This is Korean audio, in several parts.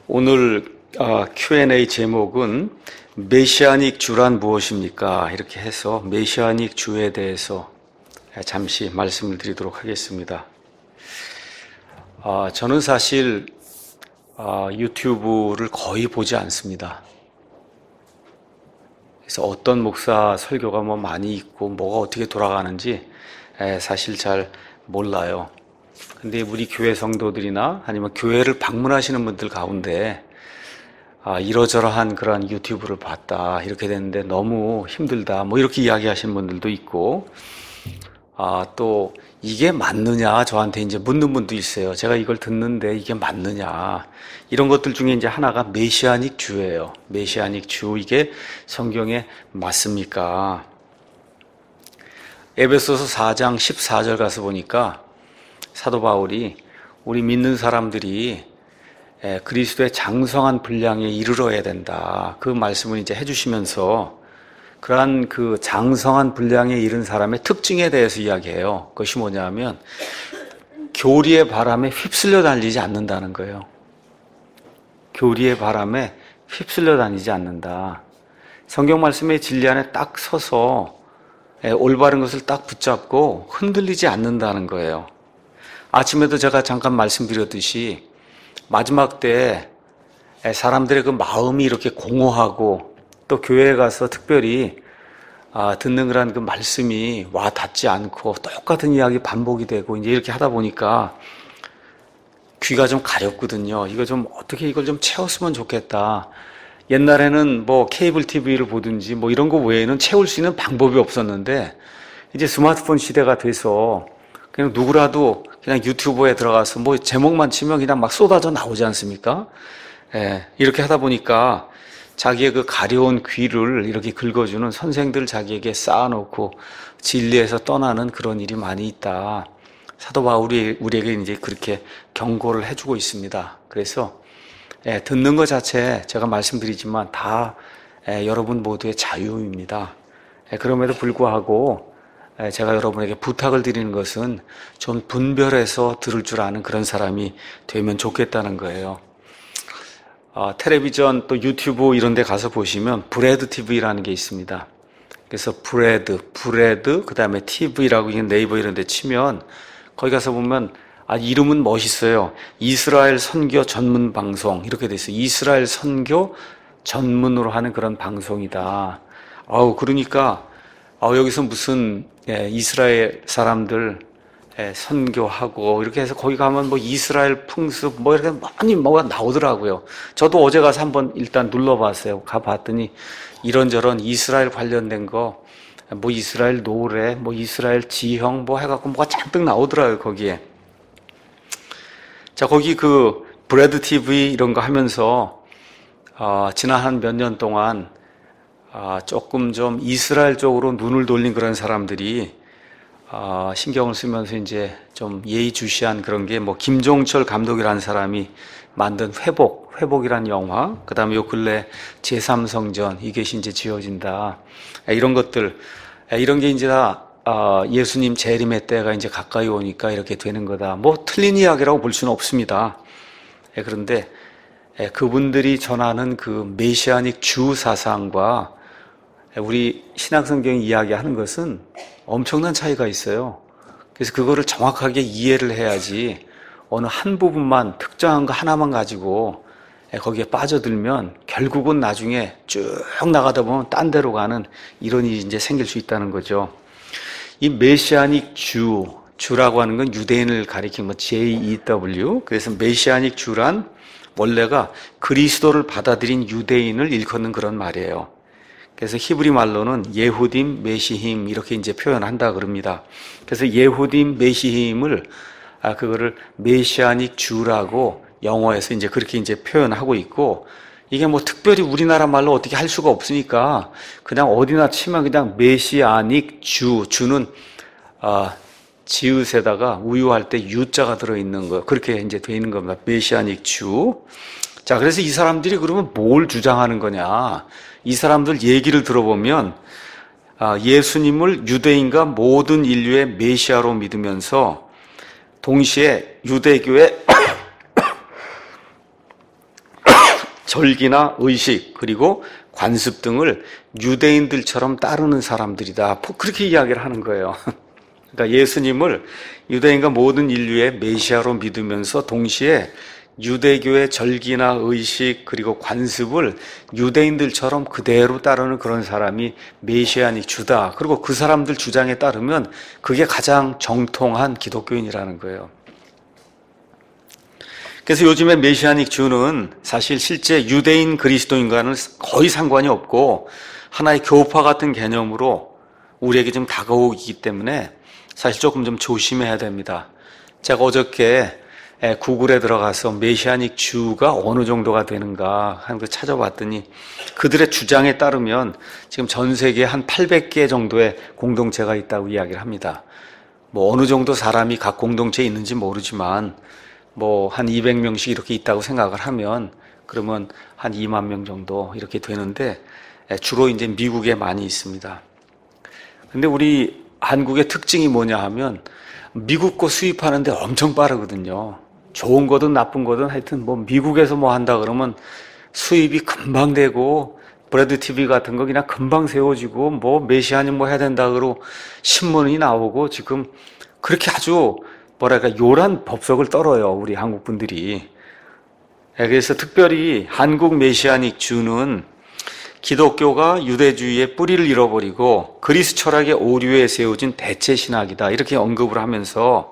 오늘 Q&A 제목은 메시아닉 주란 무엇입니까? 이렇게 해서 메시아닉 주에 대해서 잠시 말씀을 드리도록 하겠습니다. 저는 사실 유튜브를 거의 보지 않습니다. 그래서 어떤 목사 설교가 많이 있고 뭐가 어떻게 돌아가는지 사실 잘 몰라요. 근데 우리 교회 성도들이나 아니면 교회를 방문하시는 분들 가운데 이러저러한 그런 유튜브를 봤다 이렇게 됐는데 너무 힘들다 이렇게 이야기하시는 분들도 있고, 또 이게 맞느냐 저한테 이제 묻는 분도 있어요. 제가 이걸 듣는데 이게 맞느냐, 이런 것들 중에 이제 하나가 메시아닉 주예요. 메시아닉 주, 이게 성경에 맞습니까? 에베소서 4장 14절 가서 보니까 사도 바울이 우리 믿는 사람들이 그리스도의 장성한 분량에 이르러야 된다, 그 말씀을 이제 해주시면서 그러한 그 장성한 분량에 이른 사람의 특징에 대해서 이야기해요. 그것이 뭐냐면 교리의 바람에 휩쓸려 다니지 않는다는 거예요. 교리의 바람에 휩쓸려 다니지 않는다. 성경 말씀의 진리 안에 딱 서서 올바른 것을 딱 붙잡고 흔들리지 않는다는 거예요. 아침에도 제가 잠깐 말씀드렸듯이 마지막 때 사람들의 그 마음이 이렇게 공허하고 또 교회에 가서 특별히 듣는 그런 그 말씀이 와 닿지 않고 똑같은 이야기 반복이 되고 이제 이렇게 하다 보니까 귀가 좀 가렵거든요. 이거 좀 어떻게 이걸 좀 채웠으면 좋겠다. 옛날에는 케이블 TV를 보든지 이런 거 외에는 채울 수 있는 방법이 없었는데 이제 스마트폰 시대가 돼서 그냥 누구라도 그냥 유튜브에 들어가서 제목만 치면 그냥 막 쏟아져 나오지 않습니까? 이렇게 하다 보니까 자기의 그 가려운 귀를 이렇게 긁어주는 선생들 자기에게 쌓아놓고 진리에서 떠나는 그런 일이 많이 있다. 사도 바울이 우리에게 이제 그렇게 경고를 해주고 있습니다. 그래서 듣는 것 자체 제가 말씀드리지만 다 여러분 모두의 자유입니다. 그럼에도 불구하고 제가 여러분에게 부탁을 드리는 것은 좀 분별해서 들을 줄 아는 그런 사람이 되면 좋겠다는 거예요. 텔레비전 또 유튜브 이런 데 가서 보시면 브레드 TV라는 게 있습니다. 그래서 브레드 그 다음에 TV라고 네이버 이런 데 치면 거기 가서 보면 이름은 멋있어요. 이스라엘 선교 전문 방송 이렇게 돼 있어요. 이스라엘 선교 전문으로 하는 그런 방송이다. 그러니까 여기서 무슨 이스라엘 사람들 선교하고 이렇게 해서 거기 가면 이스라엘 풍습 이렇게 많이 뭐가 나오더라고요. 저도 어제 가서 한번 일단 눌러봤어요. 가봤더니 이런저런 이스라엘 관련된 거, 이스라엘 노래, 이스라엘 지형 해갖고 뭐가 잔뜩 나오더라고요, 거기에. 자, 거기 그 브레드 TV 이런 거 하면서 지난 한 몇 년 동안 조금 좀 이스라엘 쪽으로 눈을 돌린 그런 사람들이 신경을 쓰면서 이제 좀 예의주시한 그런 게 김종철 감독이라는 사람이 만든 회복이라는 영화, 그 다음에 요 근래 제3성전 이것이 이제 지어진다, 이런 것들, 이런 게 이제 다 예수님 재림의 때가 이제 가까이 오니까 이렇게 되는 거다. 틀린 이야기라고 볼 수는 없습니다. 그런데 그분들이 전하는 그 메시아닉 주 사상과 우리 신약성경이 이야기하는 것은 엄청난 차이가 있어요. 그래서 그거를 정확하게 이해를 해야지 어느 한 부분만, 특정한 거 하나만 가지고 거기에 빠져들면 결국은 나중에 쭉 나가다 보면 딴 데로 가는 이런 일이 이제 생길 수 있다는 거죠. 이 메시아닉 주라고 하는 건 유대인을 가리키는 JEW. 그래서 메시아닉 주란 원래가 그리스도를 받아들인 유대인을 일컫는 그런 말이에요. 그래서 히브리 말로는 예후딤 메시힘 이렇게 이제 표현한다 그럽니다. 그래서 예후딤 메시힘을 그거를 메시아닉 주라고 영어에서 이제 그렇게 이제 표현하고 있고, 이게 특별히 우리나라 말로 어떻게 할 수가 없으니까 그냥 어디나 치면 그냥 메시아닉 주는 지읒에다가 우유할 때 유자가 들어있는 거, 그렇게 이제 돼 있는 겁니다. 메시아닉 주. 자, 그래서 이 사람들이 그러면 뭘 주장하는 거냐? 이 사람들 얘기를 들어보면 예수님을 유대인과 모든 인류의 메시아로 믿으면서 동시에 유대교의 절기나 의식 그리고 관습 등을 유대인들처럼 따르는 사람들이다. 그렇게 이야기를 하는 거예요. 그러니까 예수님을 유대인과 모든 인류의 메시아로 믿으면서 동시에 유대교의 절기나 의식 그리고 관습을 유대인들처럼 그대로 따르는 그런 사람이 메시아닉 주다. 그리고 그 사람들 주장에 따르면 그게 가장 정통한 기독교인이라는 거예요. 그래서 요즘에 메시아닉 주는 사실 실제 유대인 그리스도인과는 거의 상관이 없고 하나의 교파 같은 개념으로 우리에게 좀 다가오기 때문에 사실 조금 좀 조심해야 됩니다. 제가 어저께 구글에 들어가서 메시아닉 주가 어느 정도가 되는가 하는 걸 찾아봤더니 그들의 주장에 따르면 지금 전 세계에 한 800개 정도의 공동체가 있다고 이야기를 합니다. 뭐 어느 정도 사람이 각 공동체에 있는지 모르지만 뭐 한 200명씩 이렇게 있다고 생각을 하면 그러면 한 2만 명 정도 이렇게 되는데 주로 이제 미국에 많이 있습니다. 근데 우리 한국의 특징이 뭐냐 하면 미국 거 수입하는데 엄청 빠르거든요. 좋은 거든 나쁜 거든 하여튼 뭐 미국에서 뭐 한다 그러면 수입이 금방 되고 브래드 TV 같은 거 그냥 금방 세워지고 뭐 메시아님 뭐 해야 된다 그러고 신문이 나오고 지금 그렇게 아주 뭐랄까 요란 법석을 떨어요. 우리 한국 분들이. 그래서 특별히 한국 메시아닉 주는 기독교가 유대주의의 뿌리를 잃어버리고 그리스 철학의 오류에 세워진 대체 신학이다. 이렇게 언급을 하면서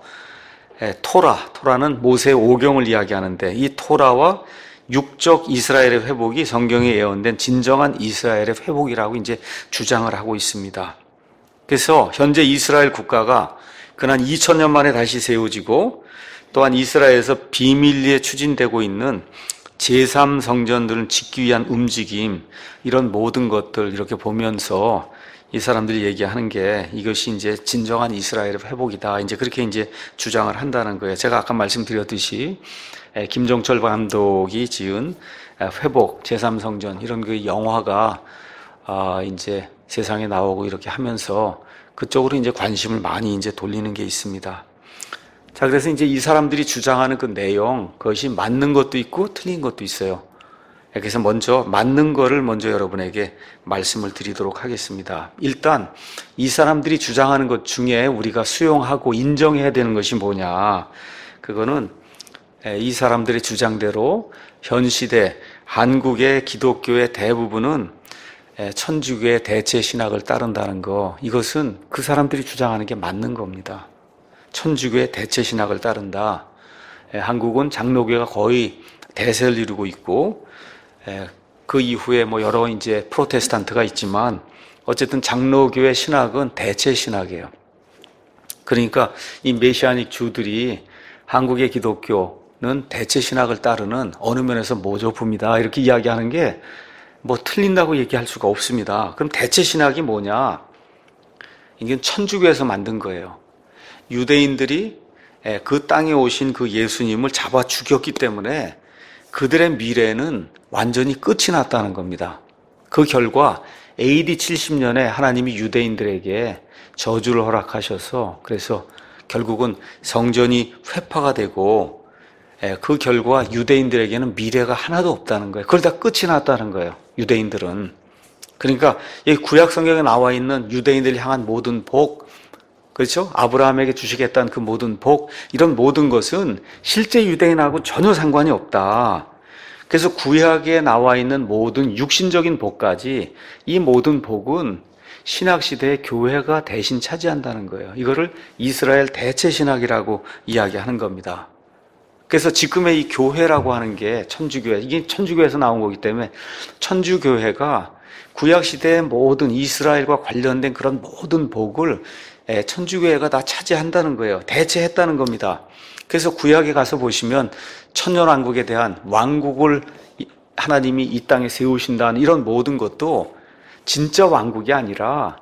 토라는 모세의 오경을 이야기하는데 이 토라와 육적 이스라엘의 회복이 성경에 예언된 진정한 이스라엘의 회복이라고 이제 주장을 하고 있습니다. 그래서 현재 이스라엘 국가가 그난 2000년 만에 다시 세워지고 또한 이스라엘에서 비밀리에 추진되고 있는 제3성전들을 짓기 위한 움직임, 이런 모든 것들 이렇게 보면서 이 사람들이 얘기하는 게 이것이 이제 진정한 이스라엘의 회복이다. 이제 그렇게 이제 주장을 한다는 거예요. 제가 아까 말씀드렸듯이 김종철 감독이 지은 회복, 제3성전 이런 그 영화가 이제 세상에 나오고 이렇게 하면서 그쪽으로 이제 관심을 많이 이제 돌리는 게 있습니다. 자, 그래서 이제 이 사람들이 주장하는 그 내용, 그것이 맞는 것도 있고 틀린 것도 있어요. 그래서 먼저 맞는 거를 먼저 여러분에게 말씀을 드리도록 하겠습니다. 일단 이 사람들이 주장하는 것 중에 우리가 수용하고 인정해야 되는 것이 뭐냐? 그거는 이 사람들의 주장대로 현 시대 한국의 기독교의 대부분은 천주교의 대체 신학을 따른다는 거, 이것은 그 사람들이 주장하는 게 맞는 겁니다. 천주교의 대체 신학을 따른다. 한국은 장로교가 거의 대세를 이루고 있고, 그 이후에 뭐 여러 이제 프로테스탄트가 있지만, 어쨌든 장로교의 신학은 대체 신학이에요. 그러니까 이 메시아닉 주들이 한국의 기독교는 대체 신학을 따르는 어느 면에서 모조품이다. 이렇게 이야기하는 게 뭐 틀린다고 얘기할 수가 없습니다. 그럼 대체 신학이 뭐냐? 이게 천주교에서 만든 거예요. 유대인들이 그 땅에 오신 그 예수님을 잡아 죽였기 때문에 그들의 미래는 완전히 끝이 났다는 겁니다. 그 결과 AD 70년에 하나님이 유대인들에게 저주를 허락하셔서 그래서 결국은 성전이 회파가 되고 그 결과 유대인들에게는 미래가 하나도 없다는 거예요. 그러다 끝이 났다는 거예요. 유대인들은. 그러니까 이 구약 성경에 나와 있는 유대인들을 향한 모든 복, 그렇죠? 아브라함에게 주시겠다는 그 모든 복, 이런 모든 것은 실제 유대인하고 전혀 상관이 없다. 그래서 구약에 나와 있는 모든 육신적인 복까지 이 모든 복은 신학시대의 교회가 대신 차지한다는 거예요. 이거를 이스라엘 대체 신학이라고 이야기하는 겁니다. 그래서 지금의 이 교회라고 하는 게 천주교회, 이게 천주교에서 나온 거기 때문에 천주교회가 구약시대의 모든 이스라엘과 관련된 그런 모든 복을 천주교회가 다 차지한다는 거예요. 대체했다는 겁니다. 그래서 구약에 가서 보시면 천년왕국에 대한 왕국을 하나님이 이 땅에 세우신다는 이런 모든 것도 진짜 왕국이 아니라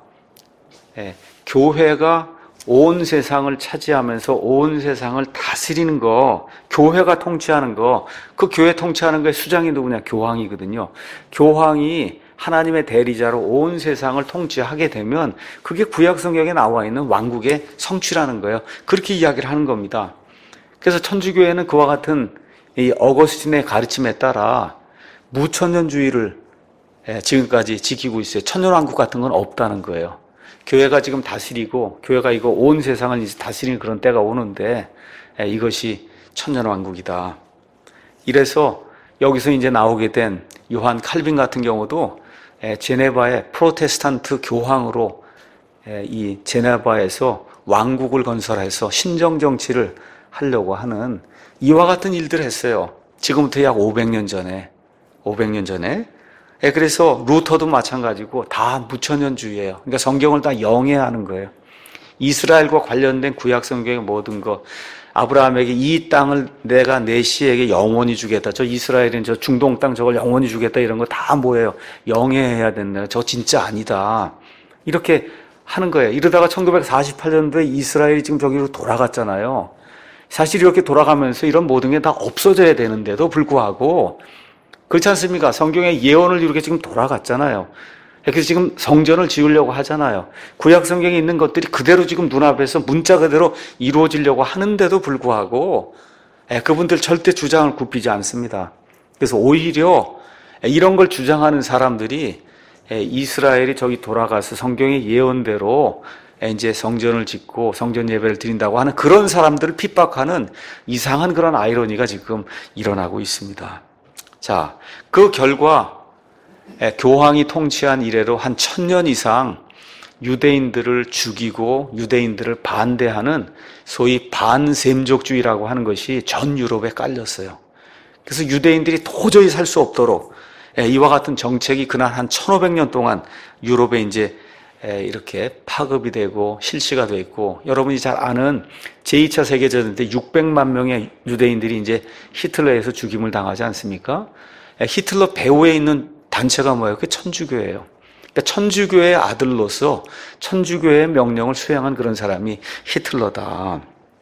교회가 온 세상을 차지하면서 온 세상을 다스리는 거, 교회가 통치하는 거, 그 교회 통치하는 거의 수장이 누구냐? 교황이거든요. 교황이 하나님의 대리자로 온 세상을 통치하게 되면 그게 구약 성경에 나와 있는 왕국의 성취라는 거예요. 그렇게 이야기를 하는 겁니다. 그래서 천주교회는 그와 같은 이 어거스틴의 가르침에 따라 무천년주의를 지금까지 지키고 있어요. 천년왕국 같은 건 없다는 거예요. 교회가 지금 다스리고 교회가 이거 온 세상을 이제 다스리는 그런 때가 오는데 이것이 천년왕국이다. 이래서 여기서 이제 나오게 된 요한 칼빈 같은 경우도 제네바의 프로테스탄트 교황으로 이 제네바에서 왕국을 건설해서 신정 정치를 하려고 하는 이와 같은 일들을 했어요. 지금부터 약 500년 전에. 그래서 루터도 마찬가지고 다 무천년주의예요. 그러니까 성경을 다 영해하는 거예요. 이스라엘과 관련된 구약 성경의 모든 것, 아브라함에게 이 땅을 내가 내 씨에게 영원히 주겠다. 저 이스라엘은 저 중동 땅 저걸 영원히 주겠다. 이런 거 다 뭐예요? 영해해야 된다. 저 진짜 아니다. 이렇게 하는 거예요. 이러다가 1948년도에 이스라엘이 지금 저기로 돌아갔잖아요. 사실 이렇게 돌아가면서 이런 모든 게 다 없어져야 되는데도 불구하고 그렇지 않습니까? 성경의 예언을 이렇게 지금 돌아갔잖아요. 그래서 지금 성전을 지으려고 하잖아요. 구약 성경에 있는 것들이 그대로 지금 눈앞에서 문자 그대로 이루어지려고 하는데도 불구하고 그분들 절대 주장을 굽히지 않습니다. 그래서 오히려 이런 걸 주장하는 사람들이 이스라엘이 저기 돌아가서 성경의 예언대로 이제 성전을 짓고 성전 예배를 드린다고 하는 그런 사람들을 핍박하는 이상한 그런 아이러니가 지금 일어나고 있습니다. 자, 그 결과 교황이 통치한 이래로 한 1000년 이상 유대인들을 죽이고 유대인들을 반대하는 소위 반셈족주의라고 하는 것이 전 유럽에 깔렸어요. 그래서 유대인들이 도저히 살 수 없도록 이와 같은 정책이 그날 한 1500년 동안 유럽에 이제 이렇게 파급이 되고 실시가 되어 있고, 여러분이 잘 아는 제2차 세계대전 때 600만 명의 유대인들이 이제 히틀러에서 죽임을 당하지 않습니까? 히틀러 배후에 있는 단체가 뭐예요? 그게 천주교예요. 그러니까 천주교의 아들로서 천주교의 명령을 수행한 그런 사람이 히틀러다.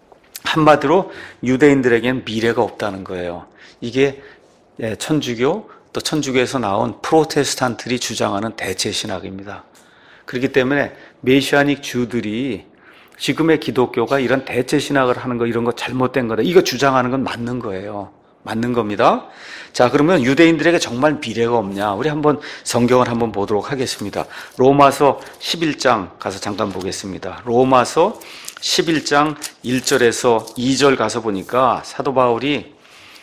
한마디로 유대인들에게는 미래가 없다는 거예요. 이게 천주교, 또 천주교에서 나온 프로테스탄트들이 주장하는 대체 신학입니다. 그렇기 때문에 메시아닉 주들이 지금의 기독교가 이런 대체 신학을 하는 거, 이런 거 잘못된 거다, 이거 주장하는 건 맞는 거예요. 맞는 겁니다. 자, 그러면 유대인들에게 정말 미래가 없냐? 우리 한번 성경을 한번 보도록 하겠습니다. 로마서 11장 가서 잠깐 보겠습니다. 로마서 11장 1절에서 2절 가서 보니까 사도 바울이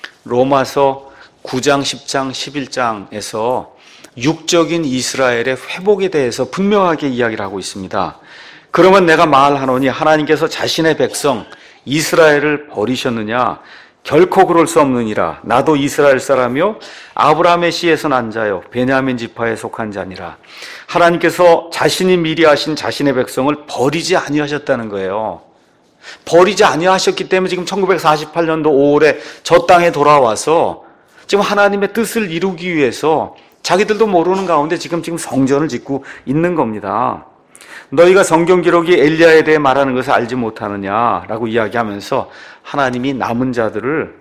로마서 9장, 10장, 11장에서 육적인 이스라엘의 회복에 대해서 분명하게 이야기를 하고 있습니다. 그러면 내가 말하노니 하나님께서 자신의 백성 이스라엘을 버리셨느냐? 결코 그럴 수 없느니라. 나도 이스라엘 사람이요 아브라함의 씨에서 난 자요 베냐민 지파에 속한 자니라. 하나님께서 자신이 미리 하신 자신의 백성을 버리지 아니하셨다는 거예요. 버리지 아니하셨기 때문에 지금 1948년도 5월에 저 땅에 돌아와서 지금 하나님의 뜻을 이루기 위해서 자기들도 모르는 가운데 지금 성전을 짓고 있는 겁니다. 너희가 성경 기록이 엘리야에 대해 말하는 것을 알지 못하느냐라고 이야기하면서 하나님이 남은 자들을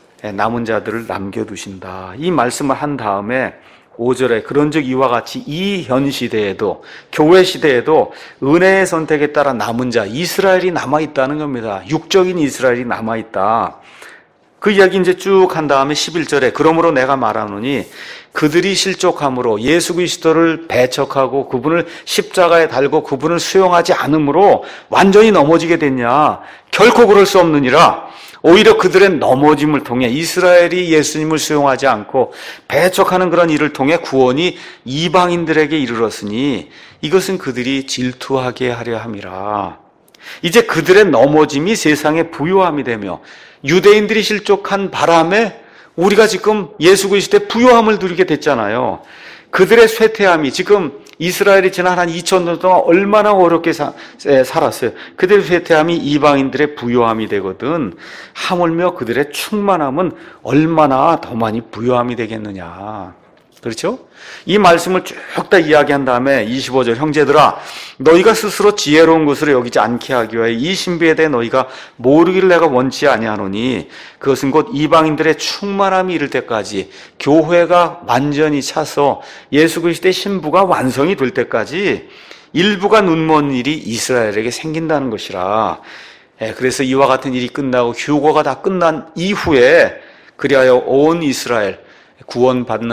남겨두신다. 이 말씀을 한 다음에 5절에 그런즉 이와 같이 이 현 시대에도, 교회 시대에도 은혜의 선택에 따라 남은 자 이스라엘이 남아있다는 겁니다. 육적인 이스라엘이 남아있다. 그 이야기 이제 쭉 한 다음에 11절에 그러므로 내가 말하노니 그들이 실족함으로 예수 그리스도를 배척하고 그분을 십자가에 달고 그분을 수용하지 않으므로 완전히 넘어지게 됐냐? 결코 그럴 수 없느니라. 오히려 그들의 넘어짐을 통해 이스라엘이 예수님을 수용하지 않고 배척하는 그런 일을 통해 구원이 이방인들에게 이르렀으니 이것은 그들이 질투하게 하려 함이라. 이제 그들의 넘어짐이 세상의 부요함이 되며 유대인들이 실족한 바람에 우리가 지금 예수 그리스도의 부요함을 누리게 됐잖아요. 그들의 쇠퇴함이 지금 이스라엘이 지난 한 2000년 동안 얼마나 어렵게 살았어요. 그들의 쇠퇴함이 이방인들의 부요함이 되거든. 하물며 그들의 충만함은 얼마나 더 많이 부요함이 되겠느냐. 그렇죠? 이 말씀을 쭉 다 이야기한 다음에 25절 형제들아 너희가 스스로 지혜로운 것으로 여기지 않게 하기 위하여 이 신비에 대해 너희가 모르기를 내가 원치 아니하노니 그것은 곧 이방인들의 충만함이 이를 때까지 교회가 완전히 차서 예수 그리스도의 신부가 완성이 될 때까지 일부가 눈먼 일이 이스라엘에게 생긴다는 것이라. 그래서 이와 같은 일이 끝나고 휴거가 다 끝난 이후에 그리하여 온 이스라엘 구원받는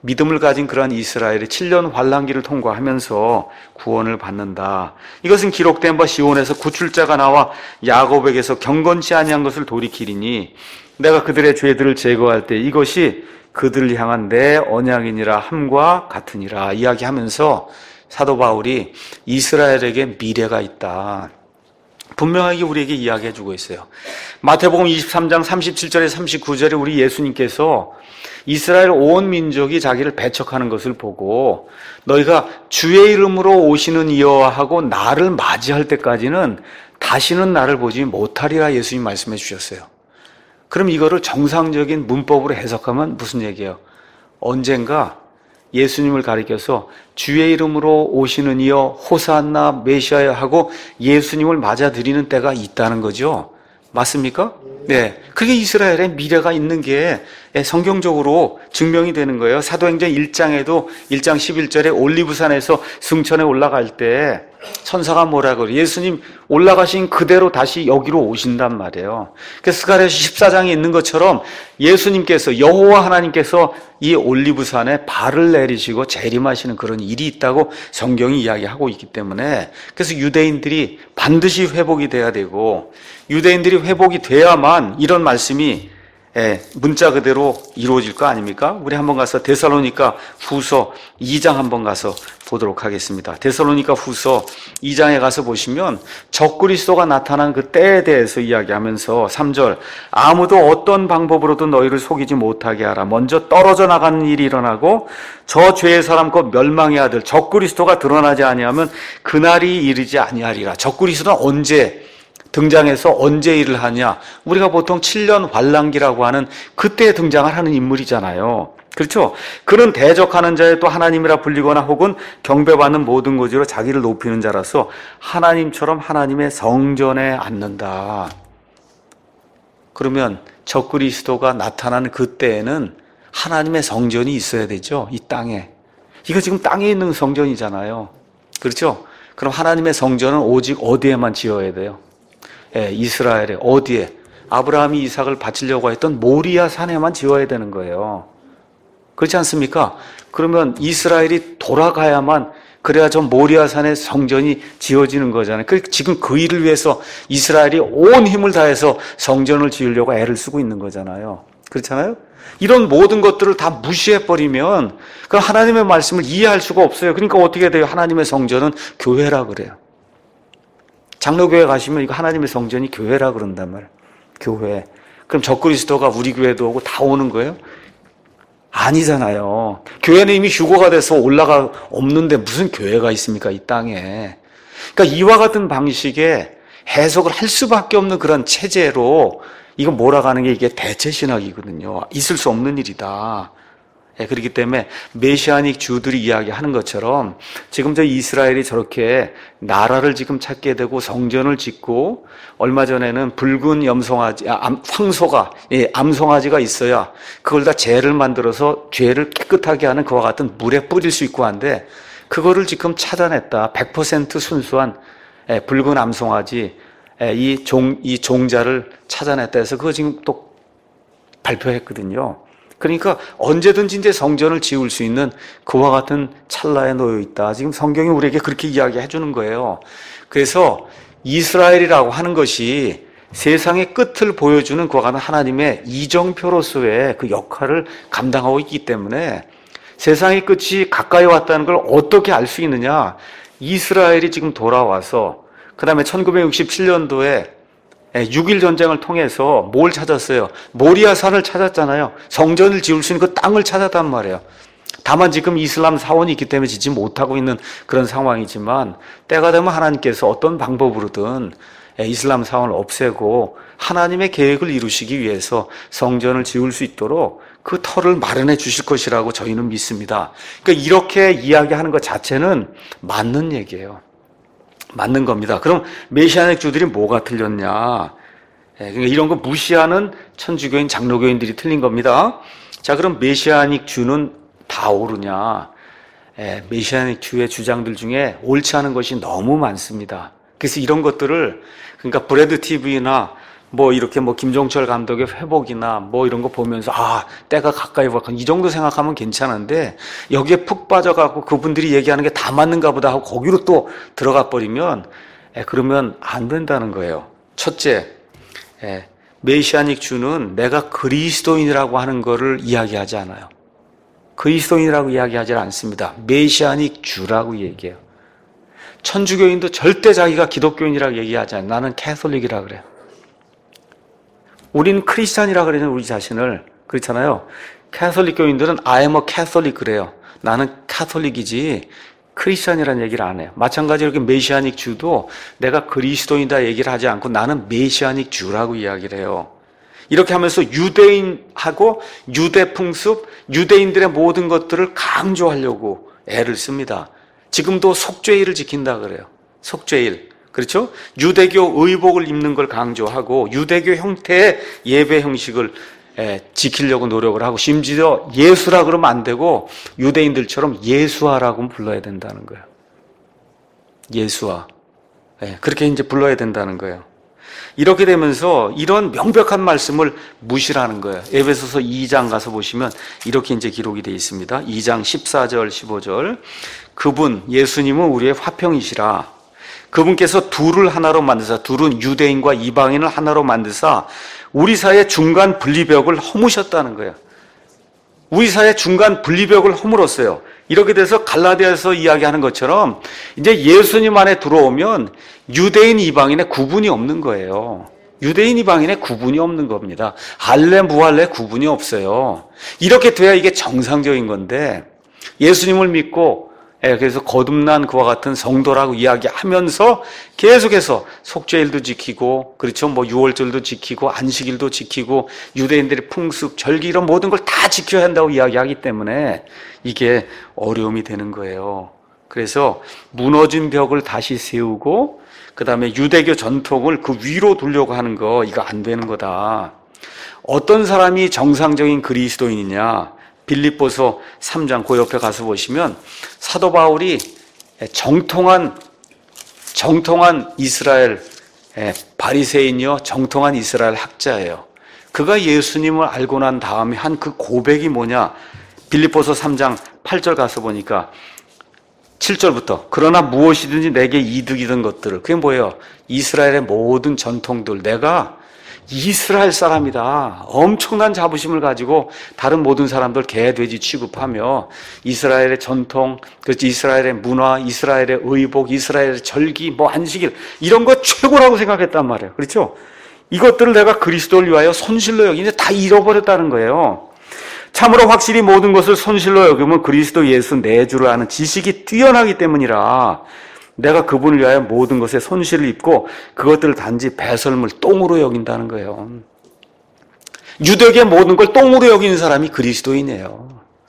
믿음을 가진 그러한 이스라엘이 7년 환란기를 통과하면서 구원을 받는다. 이것은 기록된 바 시온에서 구출자가 나와 야곱에게서 경건치 아니한 것을 돌이키리니 내가 그들의 죄들을 제거할 때 이것이 그들을 향한 내 언약이니라 함과 같으니라 이야기하면서 사도 바울이 이스라엘에게 미래가 있다. 분명하게 우리에게 이야기해주고 있어요. 마태복음 23장 37절에 39절에 우리 예수님께서 이스라엘 온 민족이 자기를 배척하는 것을 보고 너희가 주의 이름으로 오시는 이여 하고 나를 맞이할 때까지는 다시는 나를 보지 못하리라 예수님 말씀해 주셨어요. 그럼 이거를 정상적인 문법으로 해석하면 무슨 얘기예요? 언젠가 예수님을 가리켜서 주의 이름으로 오시는 이여 호산나 메시아여 하고 예수님을 맞아들이는 때가 있다는 거죠. 맞습니까? 네. 그게 이스라엘의 미래가 있는 게 성경적으로 증명이 되는 거예요. 사도행전 1장에도 1장 11절에 올리브산에서 승천에 올라갈 때 천사가 뭐라 그래요? 예수님 올라가신 그대로 다시 여기로 오신단 말이에요. 그래서 스가랴서 14장에 있는 것처럼 예수님께서 여호와 하나님께서 이 올리브산에 발을 내리시고 재림하시는 그런 일이 있다고 성경이 이야기하고 있기 때문에 그래서 유대인들이 반드시 회복이 돼야 되고 유대인들이 회복이 돼야만 이런 말씀이 문자 그대로 이루어질 거 아닙니까? 우리 한번 가서 데살로니가 후서 2장 한번 가서 보도록 하겠습니다. 데살로니가 후서 2장에 가서 보시면 적그리스도가 나타난 그 때에 대해서 이야기하면서 3절 아무도 어떤 방법으로도 너희를 속이지 못하게 하라. 먼저 떨어져 나가는 일이 일어나고 저 죄의 사람 곧 멸망의 아들 적그리스도가 드러나지 아니하면 그날이 이르지 아니하리라. 적그리스도는 언제 등장해서 언제 일을 하냐? 우리가 보통 7년 환란기라고 하는 그때 등장을 하는 인물이잖아요. 그렇죠? 그런 대적하는 자에 또 하나님이라 불리거나 혹은 경배받는 모든 고지로 자기를 높이는 자라서 하나님처럼 하나님의 성전에 앉는다. 그러면 적그리스도가 나타나는 그때에는 하나님의 성전이 있어야 되죠. 이 땅에. 이거 지금 땅에 있는 성전이잖아요. 그렇죠? 그럼 하나님의 성전은 오직 어디에만 지어야 돼요? 이스라엘에 어디에? 아브라함이 이삭을 바치려고 했던 모리아 산에만 지어야 되는 거예요. 그렇지 않습니까? 그러면 이스라엘이 돌아가야만 그래야 저 모리아 산의 성전이 지어지는 거잖아요. 지금 그 일을 위해서 이스라엘이 온 힘을 다해서 성전을 지으려고 애를 쓰고 있는 거잖아요. 그렇잖아요? 이런 모든 것들을 다 무시해버리면 그 하나님의 말씀을 이해할 수가 없어요. 그러니까 어떻게 돼요? 하나님의 성전은 교회라 그래요. 장로교회 가시면 이거 하나님의 성전이 교회라 그런단 말이에요. 교회. 그럼 적그리스도가 우리 교회도 오고 다 오는 거예요? 아니잖아요. 교회는 이미 휴거가 돼서 올라가 없는데 무슨 교회가 있습니까? 이 땅에. 그러니까 이와 같은 방식의 해석을 할 수밖에 없는 그런 체제로 이거 몰아가는 게 이게 대체신학이거든요. 있을 수 없는 일이다. 그렇기 때문에 메시아닉 주들이 이야기하는 것처럼 지금 저 이스라엘이 저렇게 나라를 지금 찾게 되고 성전을 짓고 얼마 전에는 붉은 염송아지, 황소가, 암송아지가 있어야 그걸 다 재를 만들어서 죄를 깨끗하게 하는 그와 같은 물에 뿌릴 수 있고 한데 그거를 지금 찾아냈다. 100% 순수한 붉은 암송아지, 이 종자를 찾아냈다 해서 그거 지금 또 발표했거든요. 그러니까 언제든지 이제 성전을 지을 수 있는 그와 같은 찰나에 놓여 있다. 지금 성경이 우리에게 그렇게 이야기해 주는 거예요. 그래서 이스라엘이라고 하는 것이 세상의 끝을 보여주는 그와 같은 하나님의 이정표로서의 그 역할을 감당하고 있기 때문에 세상의 끝이 가까이 왔다는 걸 어떻게 알 수 있느냐? 이스라엘이 지금 돌아와서 그 다음에 1967년도에 6.1 전쟁을 통해서 뭘 찾았어요? 모리아산을 찾았잖아요. 성전을 지을 수 있는 그 땅을 찾았단 말이에요. 다만 지금 이슬람 사원이 있기 때문에 짓지 못하고 있는 그런 상황이지만 때가 되면 하나님께서 어떤 방법으로든 이슬람 사원을 없애고 하나님의 계획을 이루시기 위해서 성전을 지을 수 있도록 그 터를 마련해 주실 것이라고 저희는 믿습니다. 그러니까 이렇게 이야기하는 것 자체는 맞는 얘기예요. 맞는 겁니다. 그럼 메시아닉 주들이 뭐가 틀렸냐? 그러니까 이런 거 무시하는 천주교인, 장로교인들이 틀린 겁니다. 자, 그럼 메시아닉 주는 다 옳으냐? 메시아닉 주의 주장들 중에 옳지 않은 것이 너무 많습니다. 그래서 이런 것들을 그러니까 브래드 TV나 뭐 이렇게 뭐 김종철 감독의 회복이나 뭐 이런 거 보면서 때가 가까이 왔고 이 정도 생각하면 괜찮은데 여기에 푹 빠져갖고 그분들이 얘기하는 게 다 맞는가 보다 하고 거기로 또 들어가 버리면 그러면 안 된다는 거예요. 첫째, 메시아닉 주는 내가 그리스도인이라고 하는 거를 이야기하지 않아요. 그리스도인이라고 이야기하지 않습니다. 메시아닉 주라고 얘기해요. 천주교인도 절대 자기가 기독교인이라고 얘기하지 않아요. 나는 캐톨릭이라 그래요. 우리는 크리스찬이라 그러는 우리 자신을 그렇잖아요. 캐톨릭 교인들은 I am a Catholic 그래요. 나는 캐톨릭이지 크리스찬이라는 얘기를 안 해요. 마찬가지로 이렇게 메시아닉 주도 내가 그리스도인이다 얘기를 하지 않고 나는 메시아닉 주라고 이야기를 해요. 이렇게 하면서 유대인하고 유대 풍습, 유대인들의 모든 것들을 강조하려고 애를 씁니다. 지금도 속죄일을 지킨다 그래요. 속죄일. 그렇죠? 유대교 의복을 입는 걸 강조하고 유대교 형태의 예배 형식을 지키려고 노력을 하고 심지어 예수라 그러면 안 되고 유대인들처럼 예수아라고 불러야 된다는 거예요. 예수아. 그렇게 이제 불러야 된다는 거예요. 이렇게 되면서 이런 명백한 말씀을 무시하는 거예요. 에베소서 2장 가서 보시면 이렇게 이제 기록이 되어 있습니다. 2장 14절, 15절. 그분, 예수님은 우리의 화평이시라. 그분께서 둘을 하나로 만드사, 둘은 유대인과 이방인을 하나로 만드사 우리 사이의 중간 분리벽을 허무셨다는 거예요. 우리 사이의 중간 분리벽을 허물었어요. 이렇게 돼서 갈라디아에서 이야기하는 것처럼 이제 예수님 안에 들어오면 유대인 이방인의 구분이 없는 거예요. 유대인 이방인의 구분이 없는 겁니다. 할례 무할례 구분이 없어요. 이렇게 돼야 이게 정상적인 건데 예수님을 믿고 그래서 거듭난 그와 같은 성도라고 이야기하면서 계속해서 속죄일도 지키고 그렇죠. 뭐 유월절도 지키고 안식일도 지키고 유대인들의 풍습, 절기 이런 모든 걸 다 지켜야 한다고 이야기하기 때문에 이게 어려움이 되는 거예요. 그래서 무너진 벽을 다시 세우고 그다음에 유대교 전통을 그 위로 두려고 하는 거 이거 안 되는 거다. 어떤 사람이 정상적인 그리스도인이냐? 빌립보서 3장 그 옆에 가서 보시면 사도 바울이 정통한 이스라엘 바리새인이요 정통한 이스라엘 학자예요. 그가 예수님을 알고 난 다음에 한 그 고백이 뭐냐? 빌립보서 3장 8절 가서 보니까 7절부터 그러나 무엇이든지 내게 이득이던 것들을 그게 뭐예요? 이스라엘의 모든 전통들 내가 이스라엘 사람이다. 엄청난 자부심을 가지고 다른 모든 사람들 개, 돼지 취급하며 이스라엘의 전통, 그렇지 이스라엘의 문화, 이스라엘의 의복, 이스라엘의 절기, 뭐 안식일 이런 거 최고라고 생각했단 말이에요. 그렇죠? 이것들을 내가 그리스도를 위하여 손실로 여기는데 다 잃어버렸다는 거예요. 참으로 확실히 모든 것을 손실로 여기면 그리스도 예수 내 주를 아는 지식이 뛰어나기 때문이라 내가 그분을 위하여 모든 것에 손실을 입고 그것들을 단지 배설물 똥으로 여긴다는 거예요. 유대교의 모든 걸 똥으로 여기는 사람이 그리스도인이에요.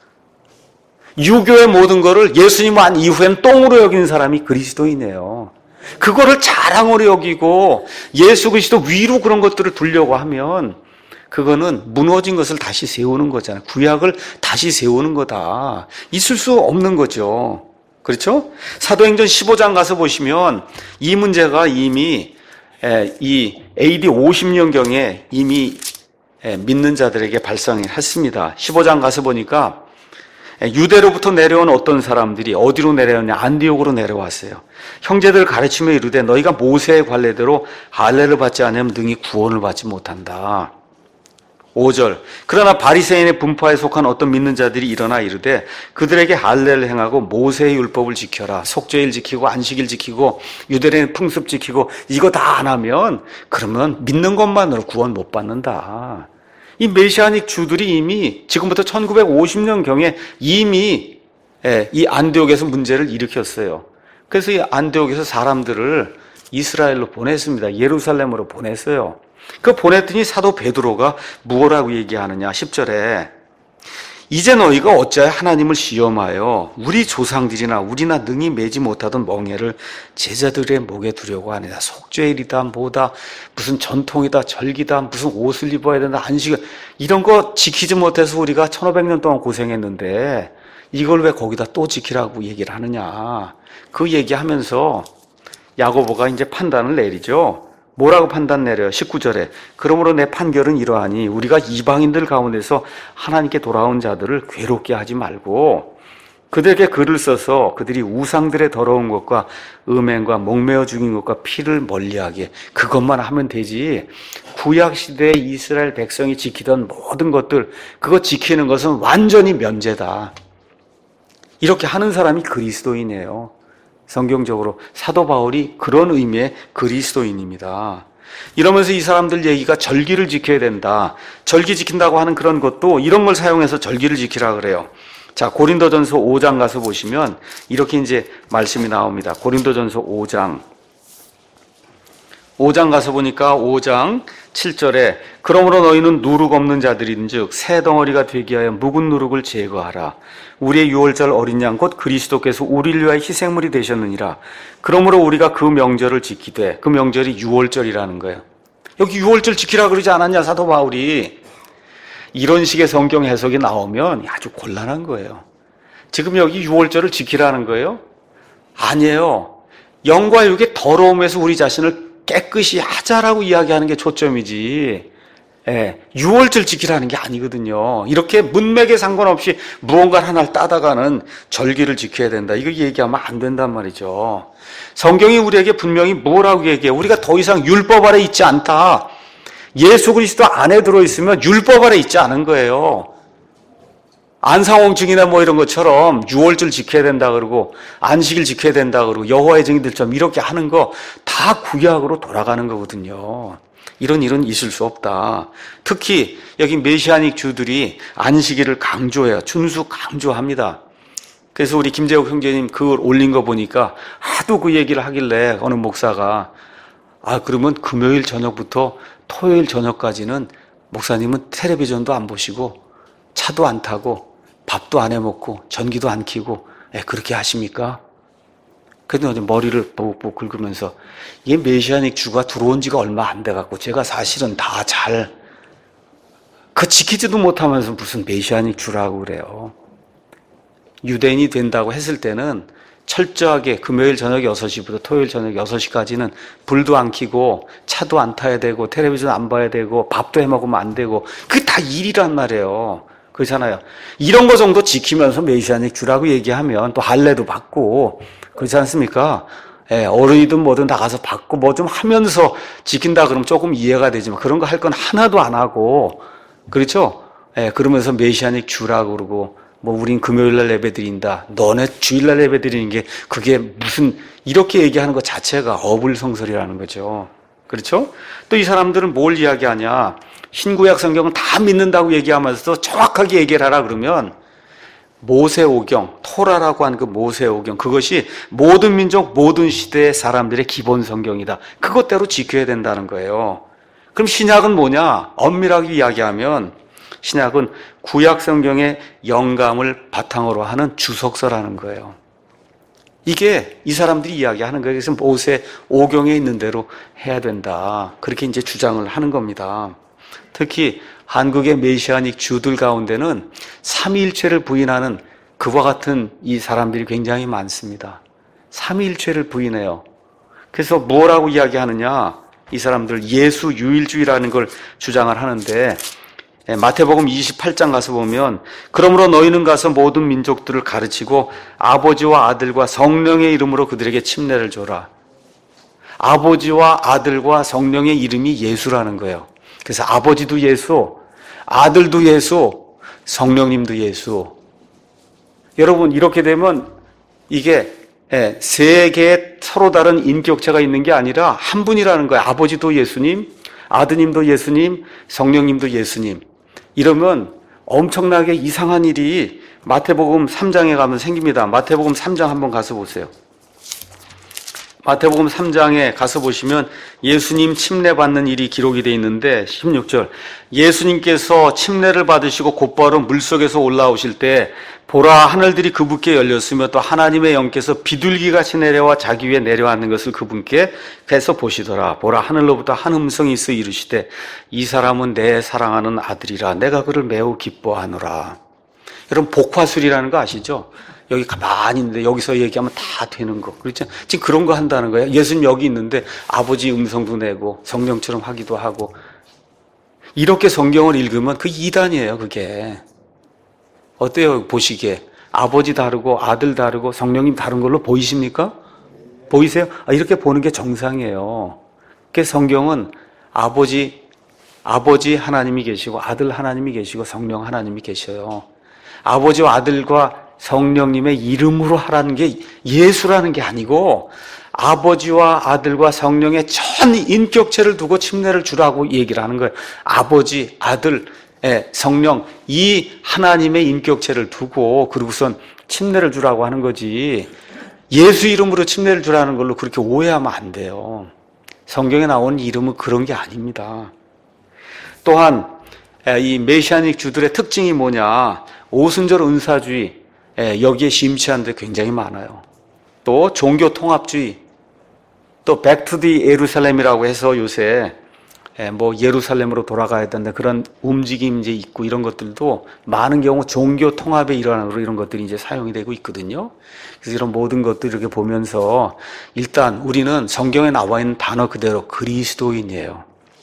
유교의 모든 거를 예수님 안 이후엔 똥으로 여기는 사람이 그리스도인이에요. 그거를 자랑으로 여기고 예수 그리스도 위로 그런 것들을 두려고 하면 그거는 무너진 것을 다시 세우는 거잖아요. 구약을 다시 세우는 거다. 있을 수 없는 거죠. 그렇죠? 사도행전 15장 가서 보시면 이 문제가 이미 이 AD 50년경에 이미 믿는 자들에게 발생했습니다. 15장 가서 보니까 유대로부터 내려온 어떤 사람들이 어디로 내려왔냐? 안디옥으로 내려왔어요. 형제들을 가르치며 이르되 너희가 모세의 관례대로 할례를 받지 않으면 능히 구원을 받지 못한다. 5절 그러나 바리새인의 분파에 속한 어떤 믿는 자들이 일어나 이르되 그들에게 할례를 행하고 모세의 율법을 지켜라. 속죄일 지키고 안식일 지키고 유대인의 풍습 지키고 이거 다 안 하면 그러면 믿는 것만으로 구원 못 받는다. 이 메시아닉 주들이 이미 지금부터 1950년경에 이미 이 안디옥에서 문제를 일으켰어요. 그래서 이 안디옥에서 사람들을 이스라엘로 보냈습니다. 예루살렘으로 보냈어요. 그 보냈더니 사도 베드로가 무엇라고 얘기하느냐 10절에 이제 너희가 어찌하여 하나님을 시험하여 우리 조상들이나 우리나 능히 매지 못하던 멍에를 제자들의 목에 두려고 하느냐. 속죄일이다 뭐다 무슨 전통이다 절기다 무슨 옷을 입어야 된다 안식일 이런 거 지키지 못해서 우리가 1500년 동안 고생했는데 이걸 왜 거기다 또 지키라고 얘기를 하느냐. 그 얘기하면서 야고보가 이제 판단을 내리죠. 뭐라고 판단 내려요? 19절에 그러므로 내 판결은 이러하니 우리가 이방인들 가운데서 하나님께 돌아온 자들을 괴롭게 하지 말고 그들에게 글을 써서 그들이 우상들의 더러운 것과 음행과 목매어 죽인 것과 피를 멀리하게 그것만 하면 되지. 구약시대에 이스라엘 백성이 지키던 모든 것들 그거 지키는 것은 완전히 면제다. 이렇게 하는 사람이 그리스도인이에요. 성경적으로 사도 바울이 그런 의미의 그리스도인입니다. 이러면서 이 사람들 얘기가 절기를 지켜야 된다. 절기 지킨다고 하는 그런 것도 이런 걸 사용해서 절기를 지키라 그래요. 자, 고린도전서 5장 가서 보시면 이렇게 이제 말씀이 나옵니다. 고린도전서 5장 가서 보니까 5장 7절에 그러므로 너희는 누룩 없는 자들인즉 새 덩어리가 되게 하여 묵은 누룩을 제거하라. 우리의 유월절 어린 양 곧 그리스도께서 우리를 위하여 희생물이 되셨느니라. 그러므로 우리가 그 명절을 지키되 그 명절이 유월절이라는 거예요. 여기 유월절 지키라 그러지 않았냐 사도 바울이. 이런 식의 성경 해석이 나오면 아주 곤란한 거예요. 지금 여기 유월절을 지키라는 거예요? 아니에요. 영과 육의 더러움에서 우리 자신을 깨끗이 하자라고 이야기하는 게 초점이지. 예, 유월절 지키라는 게 아니거든요. 이렇게 문맥에 상관없이 무언가 하나를 따다가는 절기를 지켜야 된다. 이거 얘기하면 안 된단 말이죠. 성경이 우리에게 분명히 뭐라고 얘기해? 우리가 더 이상 율법 아래 있지 않다. 예수 그리스도 안에 들어있으면 율법 아래 있지 않은 거예요. 안상홍증이나 뭐 이런 것처럼 유월절 지켜야 된다 그러고 안식일 지켜야 된다 그러고 여호와의 증인들처럼 이렇게 하는 거 다 구약으로 돌아가는 거거든요. 이런 일은 있을 수 없다. 특히 여기 메시아닉 주들이 안식일을 강조해요. 준수 강조합니다. 그래서 우리 김재욱 형제님 그걸 올린 거 보니까 하도 그 얘기를 하길래 어느 목사가 그러면 금요일 저녁부터 토요일 저녁까지는 목사님은 텔레비전도 안 보시고 차도 안 타고 밥도 안 해먹고 전기도 안 켜고 그렇게 하십니까? 그래도 머리를 보고 긁으면서 이게 메시아닉 주가 들어온 지가 얼마 안 돼갖고 제가 사실은 다 지키지도 못하면서 무슨 메시아닉 주라고 그래요. 유대인이 된다고 했을 때는 철저하게 금요일 저녁 6시부터 토요일 저녁 6시까지는 불도 안 켜고 차도 안 타야 되고 텔레비전 안 봐야 되고 밥도 해먹으면 안 되고 그게 다 일이란 말이에요. 그렇잖아요. 이런 거 정도 지키면서 메시아닉 주라고 얘기하면 또 할례도 받고 그렇지 않습니까? 어른이든 뭐든 다 가서 받고 뭐 좀 하면서 지킨다 그러면 조금 이해가 되지만 그런 거 할 건 하나도 안 하고 그렇죠? 그러면서 메시아닉 주라고 그러고 뭐 우린 금요일날 예배 드린다. 너네 주일날 예배 드리는 게 그게 무슨 이렇게 얘기하는 것 자체가 어불성설이라는 거죠. 그렇죠? 또 이 사람들은 뭘 이야기하냐? 신구약 성경은 다 믿는다고 얘기하면서 정확하게 얘기를 하라 그러면 모세오경, 토라라고 하는 그 모세오경 그것이 모든 민족, 모든 시대의 사람들의 기본 성경이다. 그것대로 지켜야 된다는 거예요. 그럼 신약은 뭐냐? 엄밀하게 이야기하면 신약은 구약 성경의 영감을 바탕으로 하는 주석서라는 거예요. 이게 이 사람들이 이야기하는 거예요. 그래서 모세 오경에 있는 대로 해야 된다. 그렇게 이제 주장을 하는 겁니다. 특히 한국의 메시아닉 주들 가운데는 삼위일체를 부인하는 그와 같은 이 사람들이 굉장히 많습니다. 삼위일체를 부인해요. 그래서 뭐라고 이야기하느냐? 이 사람들 예수 유일주의라는 걸 주장을 하는데 마태복음 28장 가서 보면 그러므로 너희는 가서 모든 민족들을 가르치고 아버지와 아들과 성령의 이름으로 그들에게 침례를 줘라. 아버지와 아들과 성령의 이름이 예수라는 거예요. 그래서 아버지도 예수, 아들도 예수, 성령님도 예수. 여러분 이렇게 되면 이게 세 개의 서로 다른 인격체가 있는 게 아니라 한 분이라는 거예요. 아버지도 예수님, 아드님도 예수님, 성령님도 예수님. 이러면 엄청나게 이상한 일이 마태복음 3장에 가면 생깁니다. 마태복음 3장 한번 가서 보세요. 마태복음 3장에 가서 보시면 예수님 침례 받는 일이 기록이 되어 있는데 16절 예수님께서 침례를 받으시고 곧바로 물속에서 올라오실 때 보라 하늘들이 그분께 열렸으며 또 하나님의 영께서 비둘기같이 내려와 자기 위에 내려앉는 것을 그분께 뵈서 보시더라. 보라 하늘로부터 한 음성이 있어 이르시되 이 사람은 내 사랑하는 아들이라 내가 그를 매우 기뻐하노라. 여러분 복화술이라는 거 아시죠? 여기 가만히 있는데 여기서 얘기하면 다 되는 거. 그렇죠? 지금 그런 거 한다는 거예요. 예수님 여기 있는데 아버지 음성도 내고 성령처럼 하기도 하고. 이렇게 성경을 읽으면 그 이단이에요, 그게. 어때요, 보시기에? 아버지 다르고 아들 다르고 성령님 다른 걸로 보이십니까? 보이세요? 이렇게 보는 게 정상이에요. 그 성경은 아버지 하나님이 계시고 아들 하나님이 계시고 성령 하나님이 계셔요. 아버지와 아들과 성령님의 이름으로 하라는 게 예수라는 게 아니고 아버지와 아들과 성령의 전 인격체를 두고 침례를 주라고 얘기를 하는 거예요. 아버지, 아들, 성령 이 하나님의 인격체를 두고 그리고선 침례를 주라고 하는 거지 예수 이름으로 침례를 주라는 걸로 그렇게 오해하면 안 돼요. 성경에 나온 이름은 그런 게 아닙니다. 또한 이 메시아닉 주들의 특징이 뭐냐? 오순절 은사주의 여기에 심취한 데 굉장히 많아요. 또 종교 통합주의, 또 백투디 예루살렘이라고 해서 요새 뭐 예루살렘으로 돌아가야 된다 그런 움직임이 이제 있고 이런 것들도 많은 경우 종교 통합의 일환으로 이런 것들이 이제 사용이 되고 있거든요. 그래서 이런 모든 것들 이렇게 보면서 일단 우리는 성경에 나와 있는 단어 그대로 그리스도인이에요.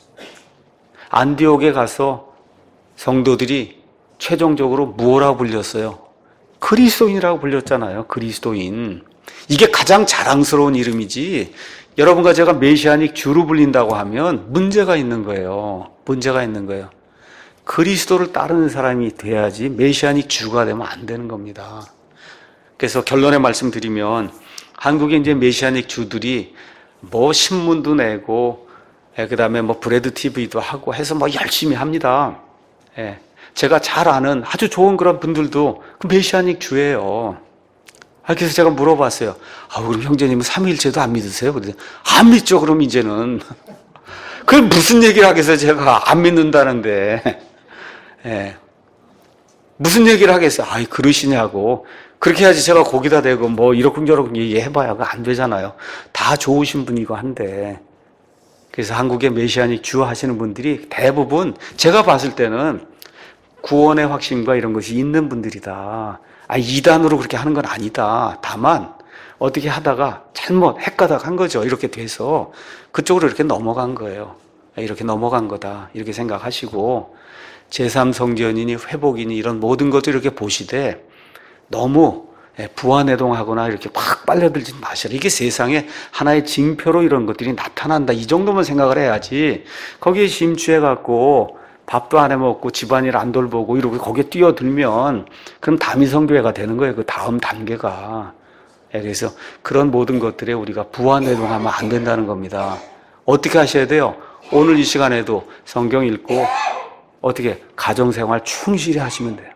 안디옥에 가서 성도들이 최종적으로 무엇라고 불렸어요? 그리스도인이라고 불렸잖아요. 그리스도인. 이게 가장 자랑스러운 이름이지 여러분과 제가 메시아닉 주로 불린다고 하면 문제가 있는 거예요. 문제가 있는 거예요. 그리스도를 따르는 사람이 돼야지 메시아닉 주가 되면 안 되는 겁니다. 그래서 결론의 말씀 드리면 한국의 이제 메시아닉 주들이 뭐 신문도 내고 그다음에 뭐 브레드 TV도 하고 해서 뭐 열심히 합니다. 제가 잘 아는 아주 좋은 그런 분들도 그 메시아닉 주예요. 그래서 제가 물어봤어요. 그럼 형제님은 삼위일체도 안 믿으세요? 그랬더니 안 믿죠. 그럼 이제는 그 무슨 얘기를 하겠어요? 제가 안 믿는다는데 무슨 얘기를 하겠어요? 그러시냐고. 그렇게 해야지 제가 거기다 대고 뭐 이러쿵저러쿵 얘기해봐야 안 되잖아요. 다 좋으신 분이고 한데. 그래서 한국의 메시아닉 주 하시는 분들이 대부분 제가 봤을 때는 구원의 확신과 이런 것이 있는 분들이다. 이단으로 그렇게 하는 건 아니다. 다만 어떻게 하다가 잘못 헷가닥 한 거죠. 이렇게 돼서 그쪽으로 이렇게 넘어간 거예요. 이렇게 넘어간 거다. 이렇게 생각하시고 제3성전이니 회복이니 이런 모든 것들 이렇게 보시되 너무 부안해동하거나 이렇게 팍 빨려들지 마시라. 이게 세상에 하나의 징표로 이런 것들이 나타난다. 이 정도만 생각을 해야지 거기에 심취해갖고 밥도 안 해먹고 집안일 안 돌보고 이러고 거기에 뛰어들면 그럼 다미성교회가 되는 거예요. 그 다음 단계가. 그래서 그런 모든 것들에 우리가 부안해동하면 안 된다는 겁니다. 어떻게 하셔야 돼요? 오늘 이 시간에도 성경 읽고 어떻게 가정생활 충실히 하시면 돼요.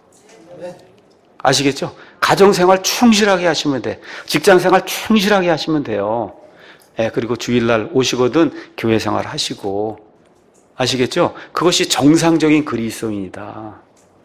아시겠죠? 가정생활 충실하게 하시면 돼. 직장생활 충실하게 하시면 돼요. 그리고 주일날 오시거든 교회생활 하시고. 아시겠죠? 그것이 정상적인 그리스도인이다.